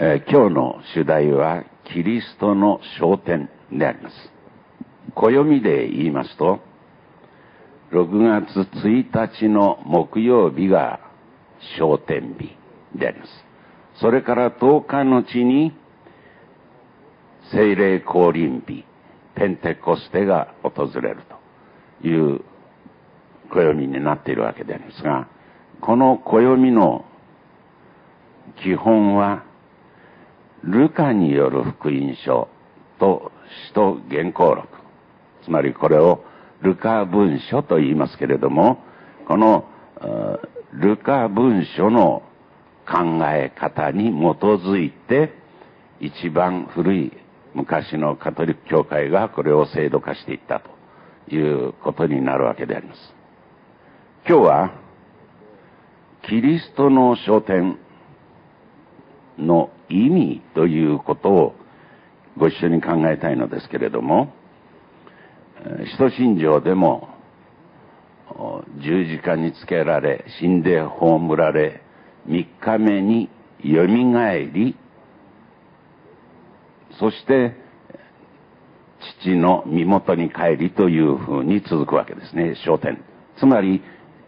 今日の主題はキリストの昇天であります。暦で言いますと、6月1日の木曜日が昇天日であります。それから10日のちに聖霊降臨日、ペンテコステが訪れるという暦になっているわけでありますが、この暦の基本はルカによる福音書と使徒言行録、つまりこれをルカ文書と言いますけれども、このルカ文書の考え方に基づいて一番古い昔のカトリック教会がこれを制度化していったということになるわけであります。今日はキリストの昇天の意味ということをご一緒に考えたいのですけれども、使徒信条でも十字架につけられ、死んで葬られ、3日目によみがえり、そして父の身元に帰りというふうに続くわけですね、昇天。つまり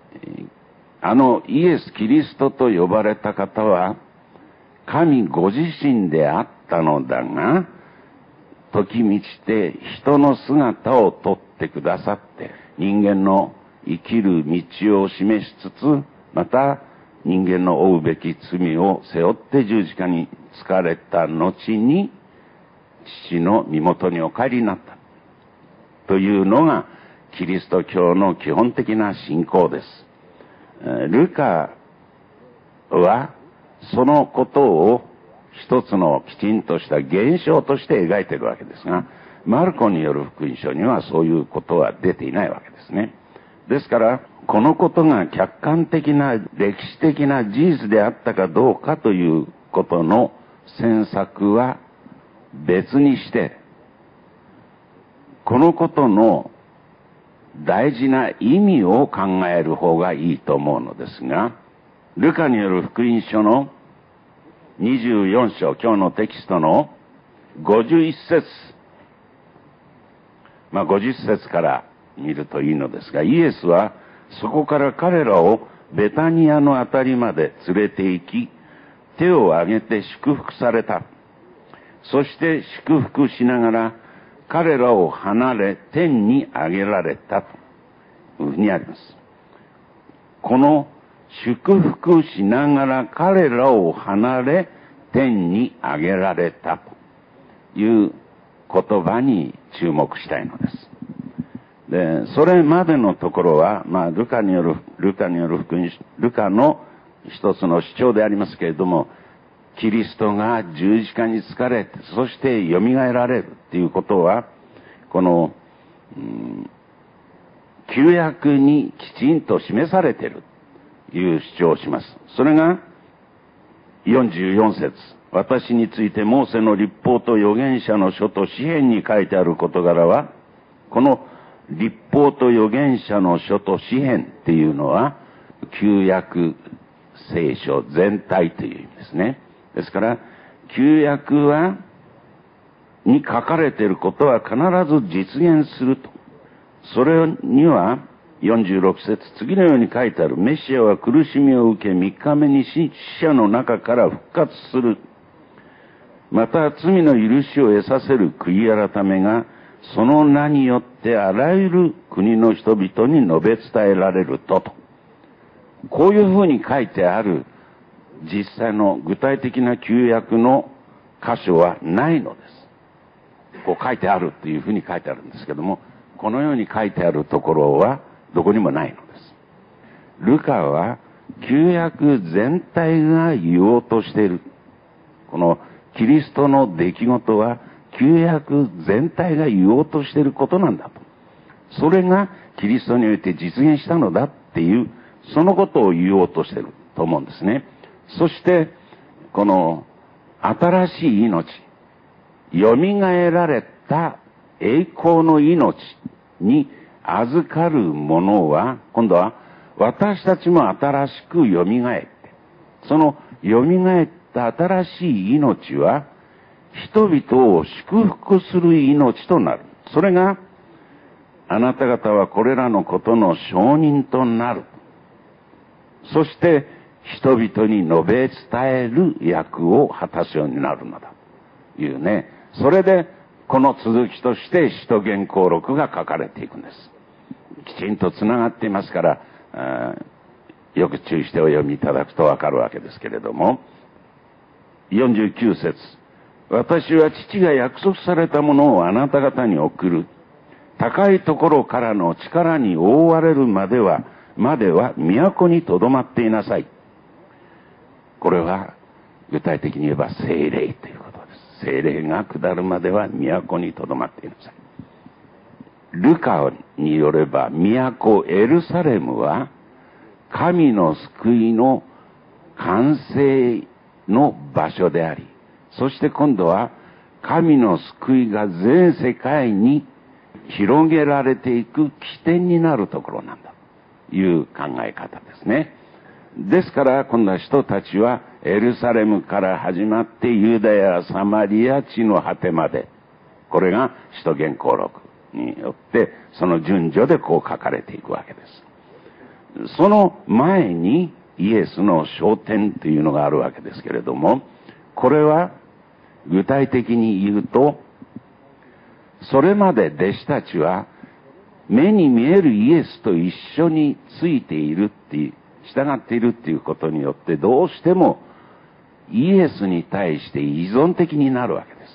イエス・キリストと呼ばれた方は神ご自身であったのだが、時満ちて人の姿をとってくださって、人間の生きる道を示しつつ、また人間の負うべき罪を背負って十字架につかれた後に、父の身元にお帰りになったというのがキリスト教の基本的な信仰です。ルカはそのことを一つのきちんとした現象として描いているわけですが、マルコによる福音書にはそういうことは出ていないわけですね。ですからこのことが客観的な歴史的な事実であったかどうかということの詮索は別にして、このことの大事な意味を考える方がいいと思うのですが、ルカによる福音書の24章、今日のテキストの51節、50節から見るといいのですが、イエスはそこから彼らをベタニアのあたりまで連れて行き、手を挙げて祝福された。そして祝福しながら彼らを離れ天に上げられたというふうにあります。この祝福しながら彼らを離れ天に上げられたという言葉に注目したいのです。で、それまでのところは、ルカによる福音、ルカの一つの主張でありますけれども、キリストが十字架につかれて、そして蘇られるということは、この、旧約にきちんと示されているという主張をします。それが44節。私についてモーセの律法と預言者の書と詩篇に書いてある事柄は、この律法と預言者の書と詩篇っていうのは、旧約聖書全体という意味ですね。ですから、旧約に書かれていることは必ず実現すると。それには、46節、次のように書いてある。メシアは苦しみを受け、3日目に死者の中から復活する。また、罪の許しを得させる悔い改めが、その名によってあらゆる国の人々に述べ伝えられると。こういうふうに書いてある実際の具体的な旧約の箇所はないのです。こう書いてあるというふうに書いてあるんですけども、このように書いてあるところはどこにもないのです。ルカは旧約全体が言おうとしている。このキリストの出来事は旧約全体が言おうとしていることなんだと。それがキリストにおいて実現したのだっていう、そのことを言おうとしていると思うんですね。そして、この新しい命、蘇られた栄光の命に預かるものは、今度は私たちも新しく蘇って、その蘇っった新しい命は、人々を祝福する命となる。それが、あなた方はこれらのことの証人となる。そして、人々に述べ伝える役を果たすようになるのだ。いうね。それで、この続きとして使徒言行録が書かれていくんです。きちんと繋がっていますから、よく注意してお読みいただくとわかるわけですけれども、49節。私は父が約束されたものをあなた方に送る。高いところからの力に覆われるまでは都に留まっていなさい。これは具体的に言えば聖霊ということです。聖霊が下るまでは都に留まっていなさい。ルカによれば都エルサレムは神の救いの完成の場所であり、そして今度は神の救いが全世界に広げられていく起点になるところなんだという考え方ですね。ですから今度は人たちはエルサレムから始まってユダヤ、サマリア地の果てまで、これが使徒言行録によってその順序でこう書かれていくわけです。その前にイエスの昇天というのがあるわけですけれども、これは具体的に言うと、それまで弟子たちは目に見えるイエスと一緒についているっていう、従っているっていうことによってどうしてもイエスに対して依存的になるわけです。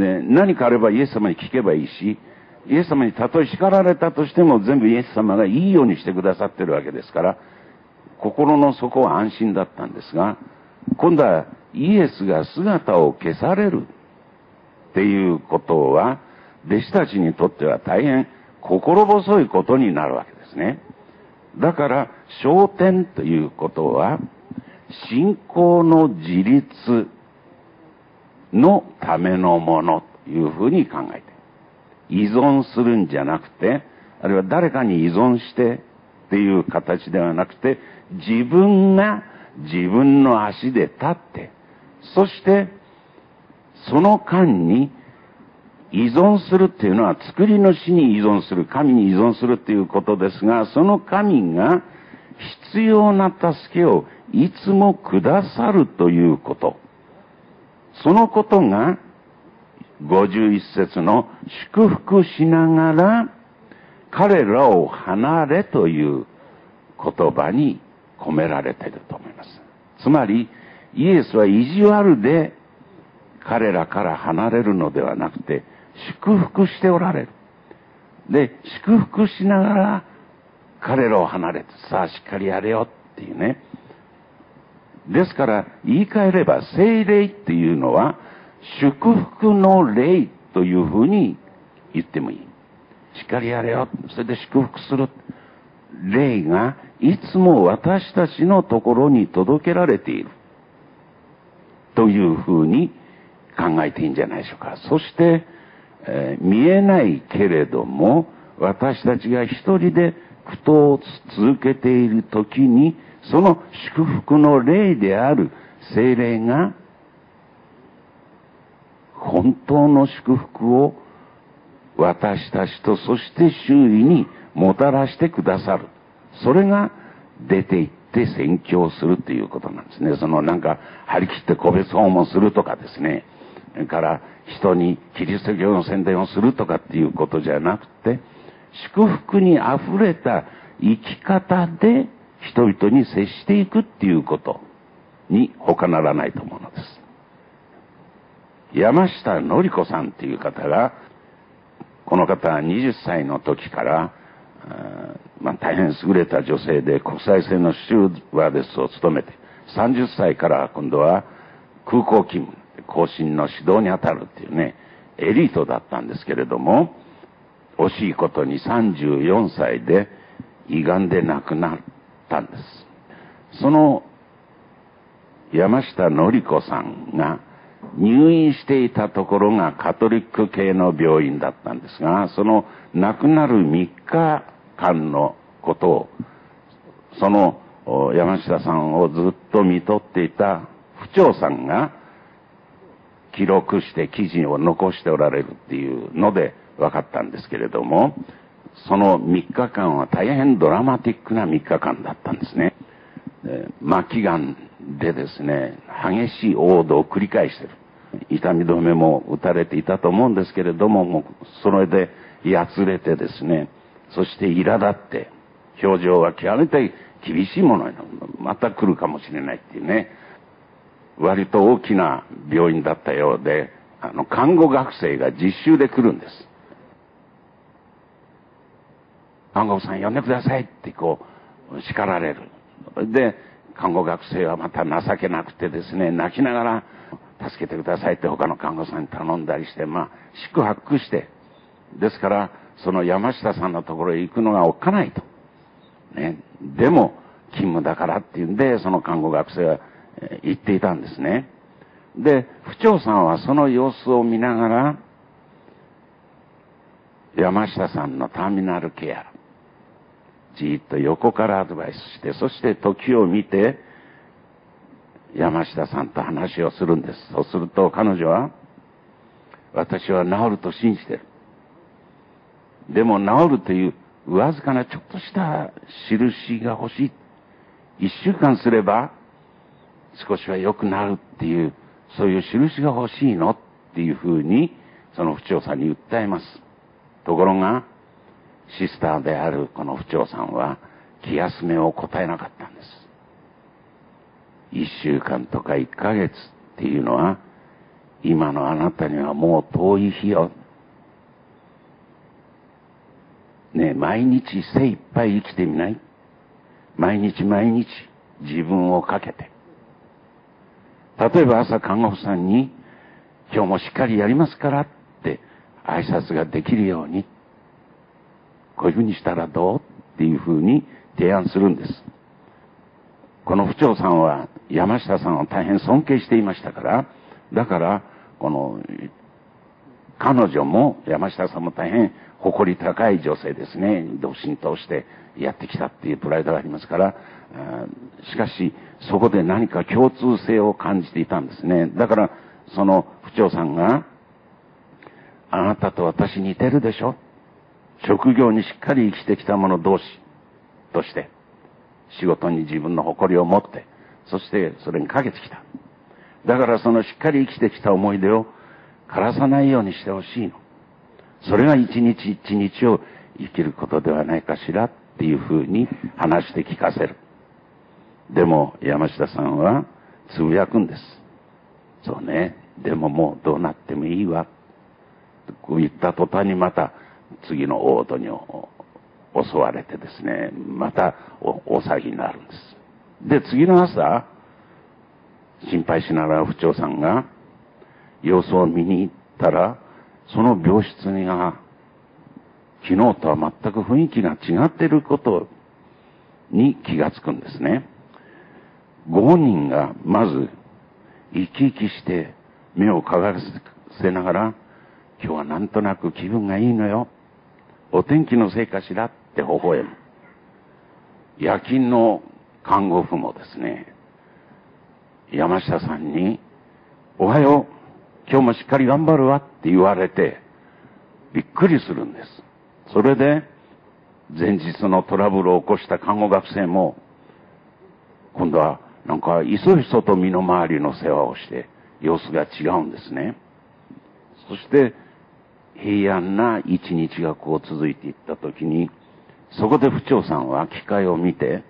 で、何かあればイエス様に聞けばいいし、イエス様にたとえ叱られたとしても全部イエス様がいいようにしてくださってるわけですから、心の底は安心だったんですが、今度はイエスが姿を消されるっていうことは、弟子たちにとっては大変心細いことになるわけですね。だから、昇天ということは、信仰の自立のためのものというふうに考えて、依存するんじゃなくて、あるいは誰かに依存してっていう形ではなくて、自分が自分の足で立って、そしてその間に依存するっていうのは作り主に依存する、神に依存するっていうことですが、その神が必要な助けをいつもくださるということ。そのことが51節の祝福しながら彼らを離れという言葉に込められていると思います。つまりイエスは意地悪で彼らから離れるのではなくて祝福しておられる。で、祝福しながら彼らを離れて、さあしっかりやれよっていうね。ですから言い換えれば聖霊っていうのは祝福の霊というふうに言ってもいい。しっかりやれよ。それで祝福する。霊がいつも私たちのところに届けられている。というふうに考えていいんじゃないでしょうか。そして、見えないけれども、私たちが一人で苦闘を続けているときに、その祝福の霊である聖霊が、本当の祝福を私たちとそして周囲にもたらしてくださる。それが出て行って宣教するということなんですね。なんか張り切って個別訪問するとかですね。それから人にキリスト教の宣伝をするとかっていうことじゃなくて、祝福に溢れた生き方で人々に接していくっていうことに他ならないと思うのです。山下典子さんっていう方が、この方は20歳の時から、大変優れた女性で国際線のスチューワーデスを務めて、30歳から今度は空港勤務、後進の指導に当たるっていうね、エリートだったんですけれども、惜しいことに34歳で胃がんで亡くなったんです。その山下典子さんが入院していたところがカトリック系の病院だったんですが、その亡くなる3日間のことを、その山下さんをずっと見とっていた府長さんが記録して記事を残しておられるっていうので分かったんですけれども、その3日間は大変ドラマティックな3日間だったんですね。末期がんでですね、激しい黄土を繰り返してる。痛み止めも打たれていたと思うんですけれども、もうそれでやつれてですね、そして苛立って、表情は極めて厳しいものにまた来るかもしれないっていうね、割と大きな病院だったようで、看護学生が実習で来るんです。看護婦さん呼んでくださいってこう叱られる。で、看護学生はまた情けなくてですね、泣きながら助けてくださいって他の看護師さんに頼んだりして、四苦八苦して、ですからその山下さんのところへ行くのがおっかないと。ね、でも勤務だからっていうんで、その看護学生は行っていたんですね。で、府長さんはその様子を見ながら、山下さんのターミナルケア、じーっと横からアドバイスして、そして時を見て、山下さんと話をするんです。そうすると彼女は、私は治ると信じてる。でも治るというわずかなちょっとした印が欲しい。1週間すれば少しは良くなるっていう、そういう印が欲しいのっていうふうに、その府長さんに訴えます。ところが、シスターであるこの府長さんは、気休めを答えなかったんです。1週間とか1ヶ月っていうのは、今のあなたにはもう遠い日よ。ねえ、毎日精一杯生きてみない？毎日毎日自分をかけて。例えば朝看護婦さんに、今日もしっかりやりますからって挨拶ができるように、こういうふうにしたらどうっていうふうに提案するんです。この府長さんは山下さんを大変尊敬していましたから、だから彼女も山下さんも大変誇り高い女性ですね。独身としてやってきたっていうプライドがありますから、しかしそこで何か共通性を感じていたんですね。だからその府長さんが、あなたと私似てるでしょ。職業にしっかり生きてきた者同士として仕事に自分の誇りを持って、そしてそれにかけてきた。だからそのしっかり生きてきた思い出を枯らさないようにしてほしいの。それが一日一日を生きることではないかしらっていうふうに話して聞かせる。でも山下さんはつぶやくんです。そうね、でももうどうなってもいいわ。こう言った途端にまた次の黄土に襲われてですね、また大騒ぎになるんです。で、次の朝、心配しながら府長さんが様子を見に行ったら、その病室が昨日とは全く雰囲気が違っていることに気がつくんですね。ご本人がまず生き生きして目を輝かせながら、今日はなんとなく気分がいいのよ。お天気のせいかしらって微笑む。夜勤の看護婦もですね、山下さんに、おはよう、今日もしっかり頑張るわって言われて、びっくりするんです。それで、前日のトラブルを起こした看護学生も、今度はなんかいそいそと身の回りの世話をして、様子が違うんですね。そして、平安な一日がこう続いていったときに、そこで府長さんは機会を見て、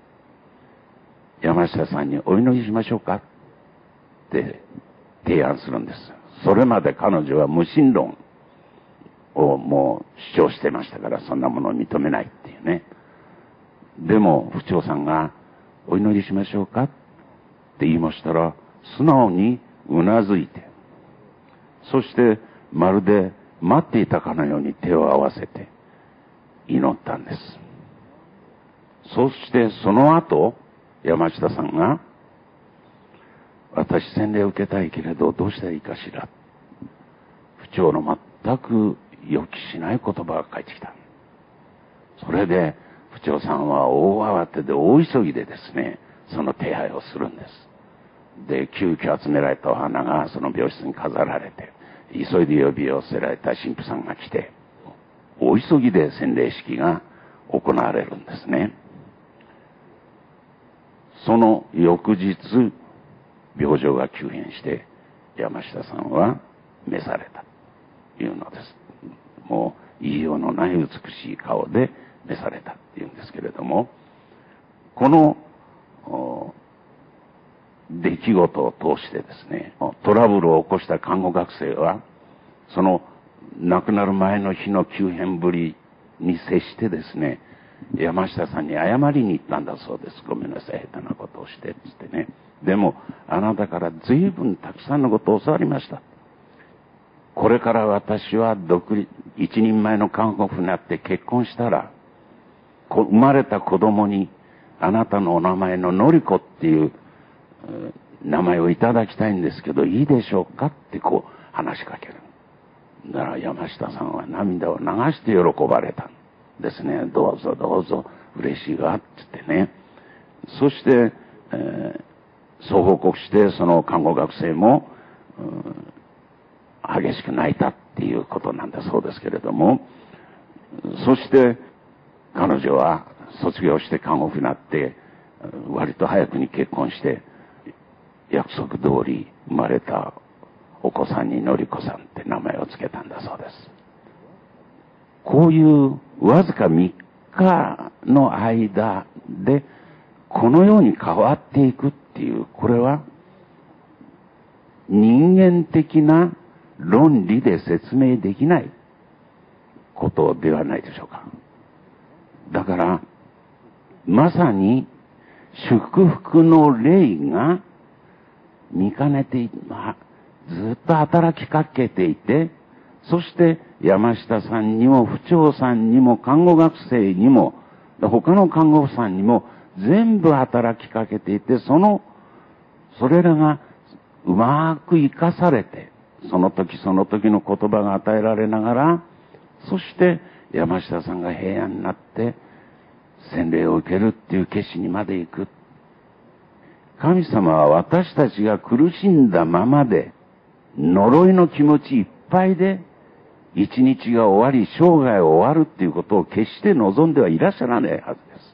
山下さんにお祈りしましょうかって提案するんです。それまで彼女は無神論をもう主張してましたから、そんなものを認めないっていうね。でも府長さんがお祈りしましょうかって言いましたら、素直にうなずいて、そしてまるで待っていたかのように手を合わせて祈ったんです。そしてその後、山下さんが、私洗礼を受けたいけれどどうしたらいいかしら。府長の全く予期しない言葉が返ってきた。それで府長さんは大慌てで大急ぎでですね、その手配をするんです。 で、急遽集められたお花がその病室に飾られて、急いで呼び寄せられた神父さんが来て、お急ぎで洗礼式が行われるんですね。その翌日、病状が急変して、山下さんは召されたというのです。もう言いようのない美しい顔で召されたっていうんですけれども、この出来事を通してですね、トラブルを起こした看護学生は、その亡くなる前の日の急変ぶりに接してですね、山下さんに謝りに行ったんだそうです。ごめんなさい、下手なことをしてって言ってね。でも、あなたから随分たくさんのことを教わりました。これから私は一人前の看護婦になって結婚したら、生まれた子供にあなたのお名前ののりこっていう名前をいただきたいんですけど、いいでしょうかってこう話しかける。だから山下さんは涙を流して喜ばれたんですね。どうぞどうぞ嬉しいわって言ってね。そして、そう報告してその看護学生も、激しく泣いたっていうことなんだそうですけれども、そして彼女は卒業して看護婦になって割と早くに結婚して約束通り生まれたお子さんにのりこさんって名前をつけたんだそうです。こういうわずか3日の間でこのように変わっていくっていう、これは人間的な論理で説明できないことではないでしょうか。だからまさに祝福の霊が見かねてずっと働きかけていて、そして山下さんにも府長さんにも看護学生にも他の看護婦さんにも全部働きかけていて、それらがうまく生かされて、その時その時の言葉が与えられながら、そして山下さんが平安になって洗礼を受けるっていう決心にまで行く。神様は私たちが苦しんだままで呪いの気持ちいっぱいで一日が終わり生涯終わるっていうことを決して望んではいらっしゃらないはずです。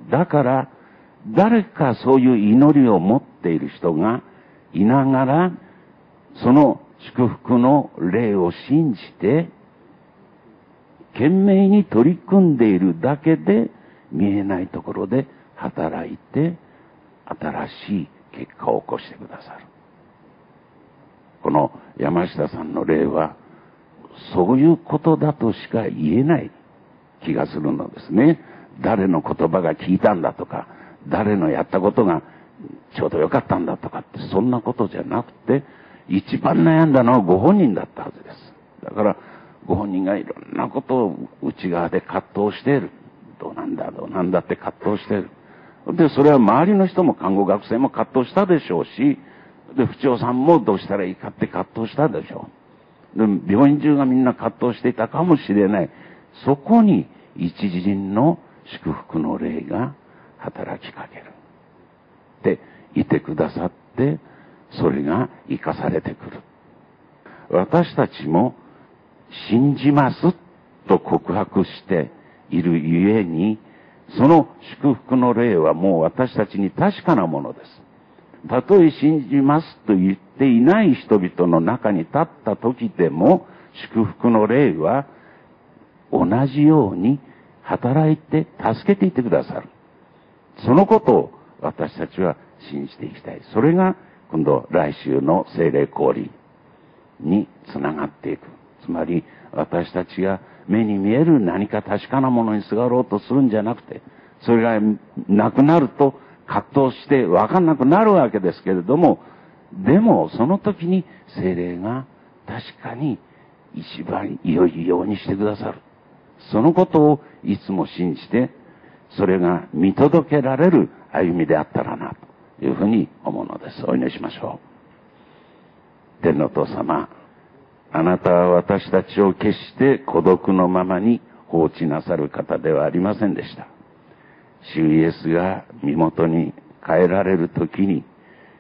だから誰かそういう祈りを持っている人がいながら、その祝福の霊を信じて懸命に取り組んでいるだけで見えないところで働いて新しい結果を起こしてくださる。この山下さんの例はそういうことだとしか言えない気がするのですね。誰の言葉が効いたんだとか、誰のやったことがちょうどよかったんだとかって、そんなことじゃなくて、一番悩んだのはご本人だったはずです。だからご本人がいろんなことを内側で葛藤している。どうなんだって葛藤している。で、それは周りの人も看護学生も葛藤したでしょうし、で、府長さんもどうしたらいいかって葛藤したでしょう。で、病院中がみんな葛藤していたかもしれない。そこに一陣の祝福の霊が働きかける。で、いてくださって、それが生かされてくる。私たちも信じますと告白しているゆえに、その祝福の霊はもう私たちに確かなものです。たとえ信じますと言っていない人々の中に立った時でも、祝福の霊は同じように働いて助けていてくださる。そのことを私たちは信じていきたい。それが今度来週の聖霊降臨につながっていく。つまり私たちが目に見える何か確かなものにすがろうとするんじゃなくて、それがなくなると葛藤して分かんなくなるわけですけれども、でもその時に聖霊が確かに一番良いようにしてくださる。そのことをいつも信じて、それが見届けられる歩みであったらなというふうに思うのです。お祈りしましょう。天のお父様、あなたは私たちを決して孤独のままに放置なさる方ではありませんでした。主イエスが身元に帰られるときに、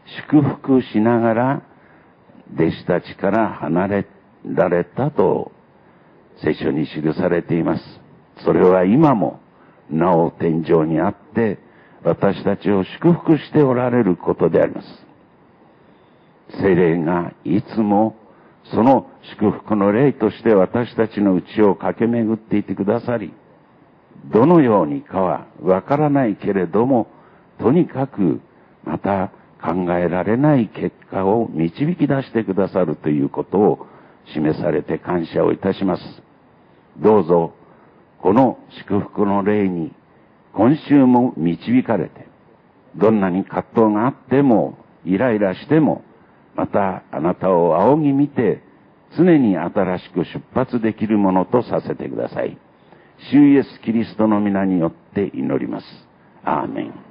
祝福しながら弟子たちから離れられたと聖書に記されています。それは今もなお天上にあって私たちを祝福しておられることであります。聖霊がいつもその祝福の霊として私たちのうちを駆け巡っていてくださり、どのようにかはわからないけれども、とにかくまた考えられない結果を導き出してくださるということを示されて感謝をいたします。どうぞこの祝福の霊に今週も導かれて、どんなに葛藤があってもイライラしても、またあなたを仰ぎ見て常に新しく出発できるものとさせてください。主イエスキリストの皆によって祈ります。アーメン。